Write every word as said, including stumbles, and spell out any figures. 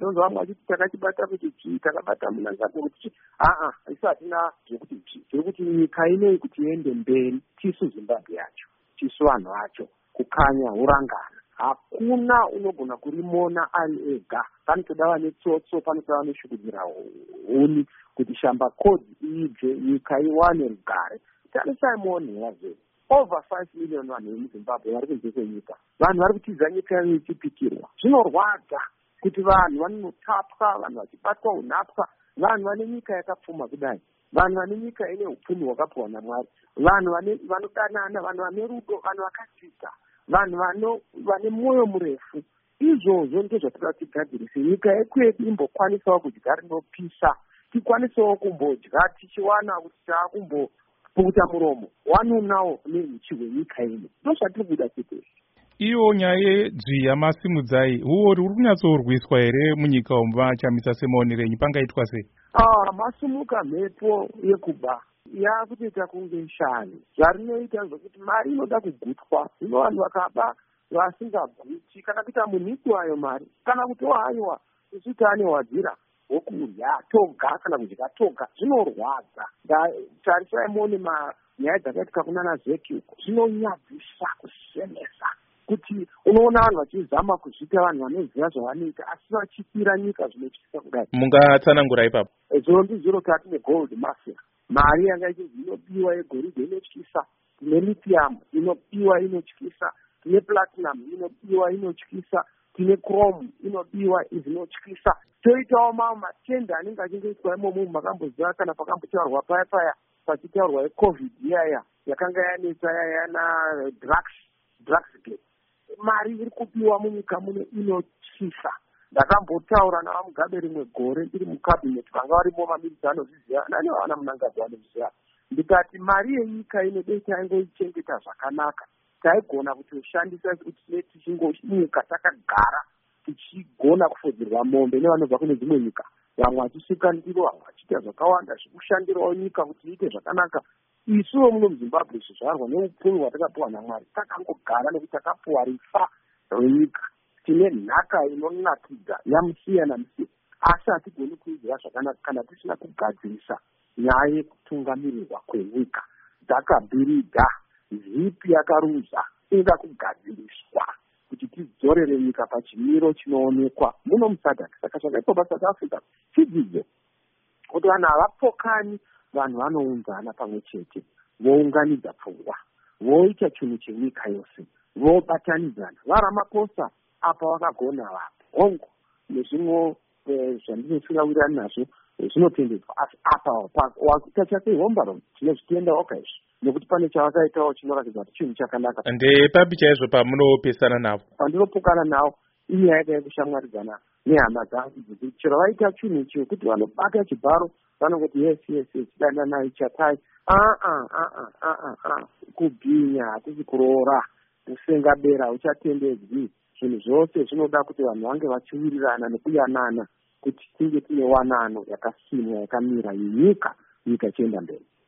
tinonzwa vamwe vachiti takachibata kuti chii, takabata munangagwa kuti chii. Aa, isi hatina zvekuti chii. Tiri kuti nyika inei kuti iende mberi, tisu Zimbabwe yacho, tisu vanhu vacho, kukanya hurangana. Hakuna unogona kurimona ari ega. Panotoda vane tsotso, panotoda vane shukudzira huni kuti shamba kodzi ibve, nyika iwane rugare. Tarisai muone yazve over five million vanhu vemuZimbabwe vari kunze kwenyika. Vanhu vari kutiza nyika yavo ichipikirwa. Zvinorwadza kuti vanhu vanotapwa, vanhu vachibatwa unapwa, vanhu vane nyika yakapfuma kudai, vanhu vane nyika ine upfumi hwakapiwa naMwari, vanhu vanodanana, vanhu vane rudo, vanhu vakadzidza, vanhu vane mwoyo murefu. Izvozvo ndizvo zvatoda tigadzirise. Nyika yekwedu imbokwanisawo kudya rinopisa, tikwanisawo kumbodya tichiwana kuti taakumbopukuta muromo wanunawo neuchi hwenyika ino. Ndozvatiri kuda chete. Iyo nyaya yedzvi yamasimudzai huo ruri kunyatsorwiswa here munyika umu vachamisa semaonerenyi, pangaitwa sei? Ah, masumuka mhepo yekuba yakutoita kunge shani. Zvarinoita zvokuti mari inoda kugutwa. Zvino vanhu vakaba vasingaguti kana kuita munhiki wayo mari, kana kuti wahaiwa isu taane wadzira wokurya toga kana kudya toga, zvinorwadza. Tarisai muone nyaya dzakaitika kunana Zeki uko, zvinonyadzisa kusemesa kuti unoona vanhu vachizama kuzvita vanhu vanoziva zvavanoita asi vachipira nyika zvinotyisa kudai. Mungatsanangura ipapo? Zviro ndizviro tine gold mafia, mari yanga ichizi inopiwa yegoridhe inotyisa, tine lithium inopiwa inotyisa, tine platinum inopiwa inotyisa, tine chrome inopiwa zvinotyisa. Toitawo mamwe matenda anenge achingoitwa imomo makamboziva kana pakambotaurwa paya paya pachitaurwa yecovid iyaya yakanga yanetsa yana drugs drugs gate. Mari iri kupiwa munyika muno inotyisa. Ndakambotaura navamugabe rimwe gore iri mucabinet, vanga varimo vamiridzi anozviziva, nani vana Munangagwa anozviziva. Ndikati mari yenyika ino dei taingoichengeta zvakanaka, taigona kutoshandisa kuti tichingomuka takagara tichigona kufodzerwa mombe nevanobva kune dzimwe nyika, vamwe vachisika ndiro, vamwe vachiita zvakawanda zvekushandirawo nyika kuti iite zvakanaka. Isuwo muno muZimbabwe zvizvarwa neupfumi hwatakapiwa naMwari, takangogara nekuti takapiwa rifa renyika. Tine nhaka inonakidza yamusiya namusiya, asi hatigoni kuidzira zvakanaka kana tisina kugadzirisa nyaya yekutungamirirwa kwenyika. Takabhiridha zipi yakaruza inoda kugadziriswa kuti tidzorere nyika pachimiro chinoonekwa muno muSouth. Saka zvakaitwa paSouth Africa chidzidzo kuti vanhu havapokani, vanhu vanounzana pamwe chete, vounganidza pfungwa, voita chinhu chenyika yose, vobatanidzana. vaRamaphosa apa vakagona vapongo nezvimwe zvandinosingawirirani nazvo zvinotendedzwa, asi apa wakuita chake hombaron tinozvitenda oka izvi nekuti pane chavakaitawo chinoratidza kuti chinhu chakanaka. Ndepapi chaizvo pamunopesana navo? Pandinopokana navo inyaya yake yekushamwaridzana nehama dzangu dzekuti chero vaita chinhu chekuti vanobata chibharo vanongoti yes yes yes dandanai chatai. aa aa aa aa kubhinya hatisi kuroora, kusenga bera uchatendedzwi. Zvinhu zvose zvinoda kuti vanhu vange vachiwirirana nekuyanana kuti tinge tine wanano yakasimwa yakamira yenyika, nyika ichienda mberi.